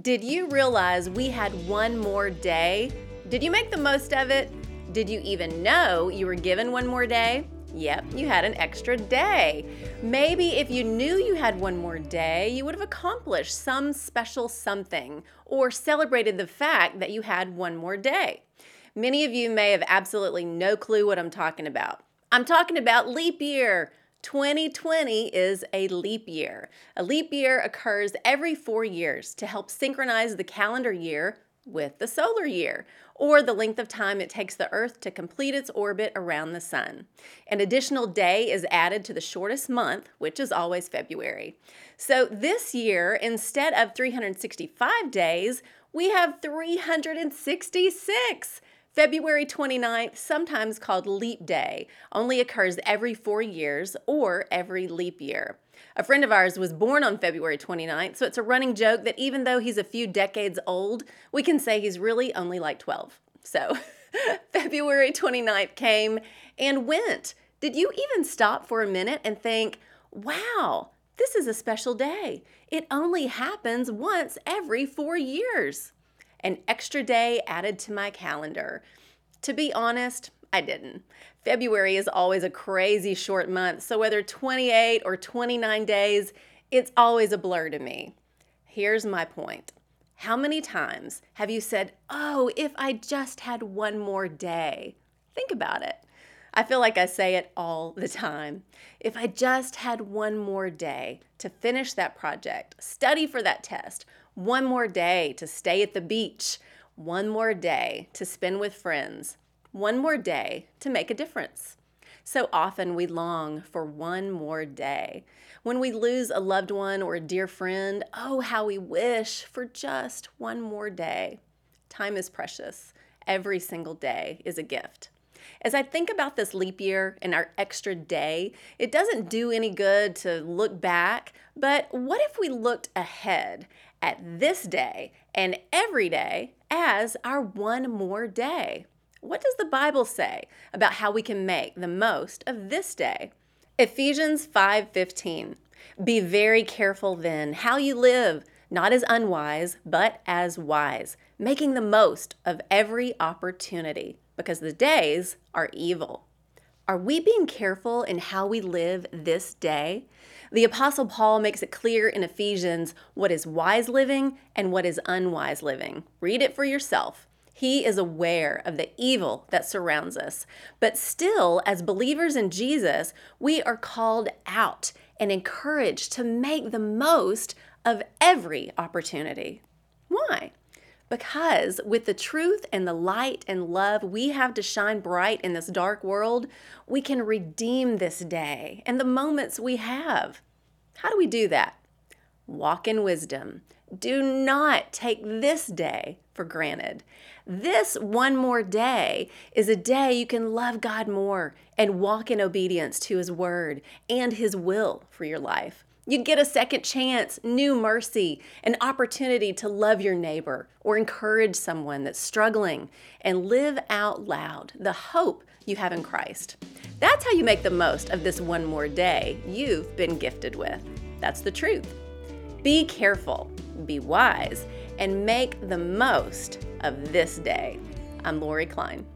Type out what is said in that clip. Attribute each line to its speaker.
Speaker 1: Did you realize we had one more day? Did you make the most of it? Did you even know you were given one more day? Yep, you had an extra day. Maybe if you knew you had one more day, you would have accomplished some special something or celebrated the fact that you had one more day. Many of you may have absolutely no clue what I'm talking about. I'm talking about leap year. 2020 is a leap year. A leap year occurs every 4 years to help synchronize the calendar year with the solar year, or the length of time it takes the Earth to complete its orbit around the sun. An additional day is added to the shortest month, which is always February. So this year, instead of 365 days, we have 366. February 29th, sometimes called Leap Day, only occurs every 4 years or every leap year. A friend of ours was born on February 29th, so it's a running joke that even though he's a few decades old, we can say he's really only like 12. So February 29th came and went. Did you even stop for a minute and think, wow, this is a special day. It only happens once every 4 years. An extra day added to my calendar. To be honest, I didn't. February is always a crazy short month, so whether 28 or 29 days, it's always a blur to me. Here's my point. How many times have you said, oh, if I just had one more day? Think about it. I feel like I say it all the time. If I just had one more day to finish that project, study for that test, one more day to stay at the beach, one more day to spend with friends, one more day to make a difference. So often we long for one more day. When we lose a loved one or a dear friend, oh, how we wish for just one more day. Time is precious. Every single day is a gift. As I think about this leap year and our extra day, it doesn't do any good to look back, but what if we looked ahead at this day and every day as our one more day? What does the Bible say about how we can make the most of this day? Ephesians 5:15. Be very careful then how you live, not as unwise, but as wise, making the most of every opportunity, because the days are evil. Are we being careful in how we live this day? The Apostle Paul makes it clear in Ephesians what is wise living and what is unwise living. Read it for yourself. He is aware of the evil that surrounds us. But still, as believers in Jesus, we are called out and encouraged to make the most of every opportunity. Why? Because with the truth and the light and love we have to shine bright in this dark world, we can redeem this day and the moments we have. How do we do that? Walk in wisdom. Do not take this day for granted. This one more day is a day you can love God more and walk in obedience to His word and His will for your life. You get a second chance, new mercy, an opportunity to love your neighbor or encourage someone that's struggling and live out loud the hope you have in Christ. That's how you make the most of this one more day you've been gifted with. That's the truth. Be careful, be wise, and make the most of this day. I'm Lori Klein.